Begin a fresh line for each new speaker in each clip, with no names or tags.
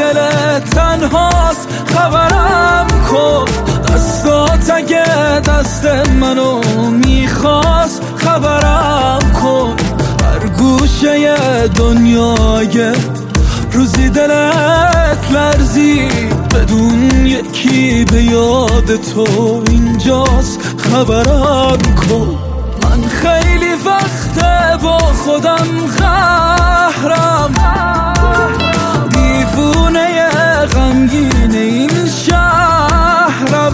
دلت تنهاست خبرم کن. دستات اگه دست منو میخواست خبرم کن. هر گوشه دنیای روزی دلت لرزی بدون یکی به یاد تو اینجاست خبرم کن. من خیلی وقته با خودم قهرم، دیوونه غمگین این شهرم.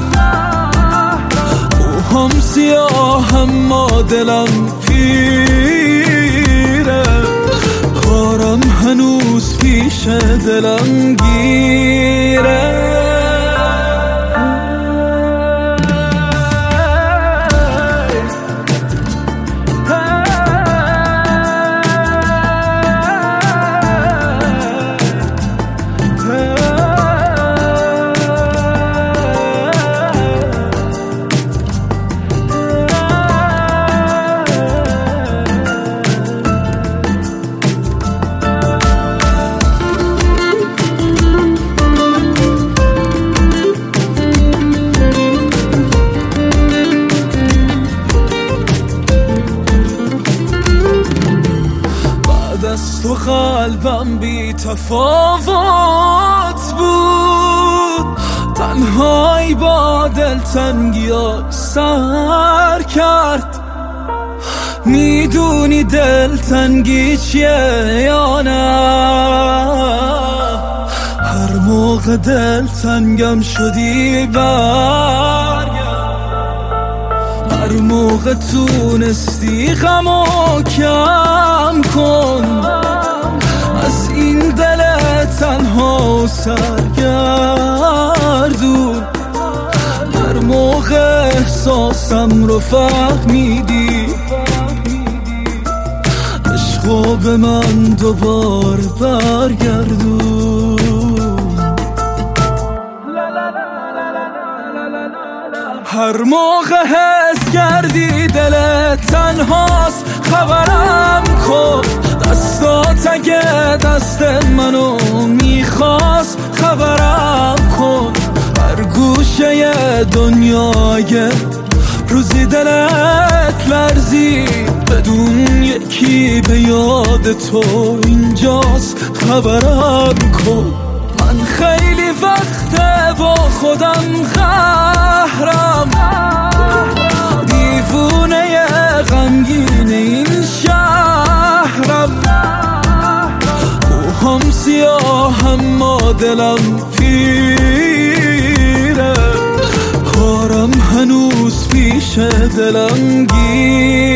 موهام سیاه اما دلم پیره، کارم هنوز پیش دلم گیره. از تو قلبم بی تفاوت بود، تنهایی با دلتنگی‌ها سر کرد. میدونی دلتنگی چیه یا نه؟ هر موقع دلتنگم شدی برگرد، هر موقع تونستی غمو کم کن. از این دل تنها سرگردون، هر موقع احساسم رو فهمیدی، عشقو به من دوباره برگردون. هر موقع حس کردی دلت تنهاست خبرم کن. دستات اگه دست منو میخواست خبرم کن. هر گوشه دنیای روزی دلت لرزی بدون یکی به یاد تو اینجاست خبرم کن. من خیلی وقته با خودم قهرم، دیوونه غمگین این شهرم. موهام سیاه اما دلم پیره، کارم هنوز پیش دلم گیر.